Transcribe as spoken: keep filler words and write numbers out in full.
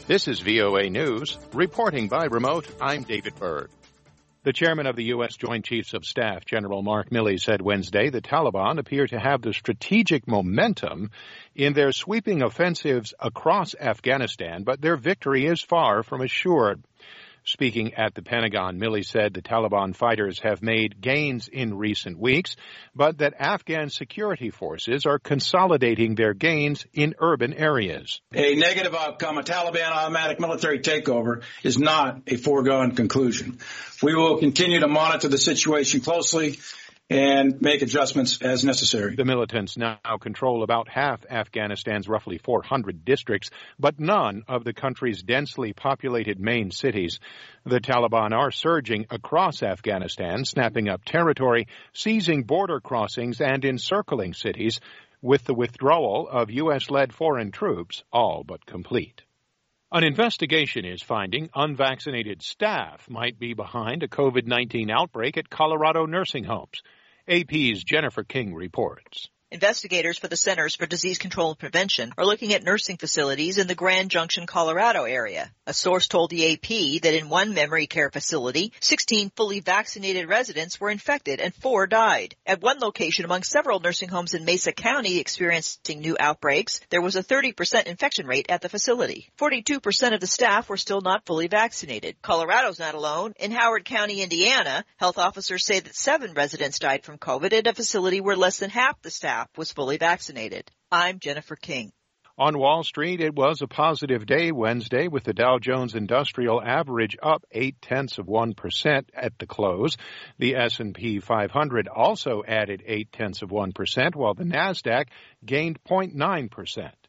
This is V O A News. Reporting by remote, I'm David Berg. The chairman of the U S. Joint Chiefs of Staff, General Mark Milley, said Wednesday the Taliban appear to have the strategic momentum in their sweeping offensives across Afghanistan, but their victory is far from assured. Speaking at the Pentagon, Milley said the Taliban fighters have made gains in recent weeks, but that Afghan security forces are consolidating their gains in urban areas. A negative outcome, a Taliban automatic military takeover, is not a foregone conclusion. We will continue to monitor the situation closely and make adjustments as necessary. The militants now control about half Afghanistan's roughly four hundred districts, but none of the country's densely populated main cities. The Taliban are surging across Afghanistan, snapping up territory, seizing border crossings, and encircling cities, with the withdrawal of U S-led foreign troops all but complete. An investigation is finding unvaccinated staff might be behind a COVID nineteen outbreak at Colorado nursing homes. A P's Jennifer King reports. Investigators for the Centers for Disease Control and Prevention are looking at nursing facilities in the Grand Junction, Colorado area. A source told the A P that in one memory care facility, sixteen fully vaccinated residents were infected and four died. At one location among several nursing homes in Mesa County experiencing new outbreaks, there was a thirty percent infection rate at the facility. forty-two percent of the staff were still not fully vaccinated. Colorado's not alone. In Howard County, Indiana, health officers say that seven residents died from COVID at a facility where less than half the staff was fully vaccinated. I'm Jennifer King. On Wall Street, it was a positive day Wednesday with the Dow Jones Industrial Average up eight-tenths of one percent at the close. The S and P five hundred also added eight-tenths of one percent, while the NASDAQ gained zero point nine percent.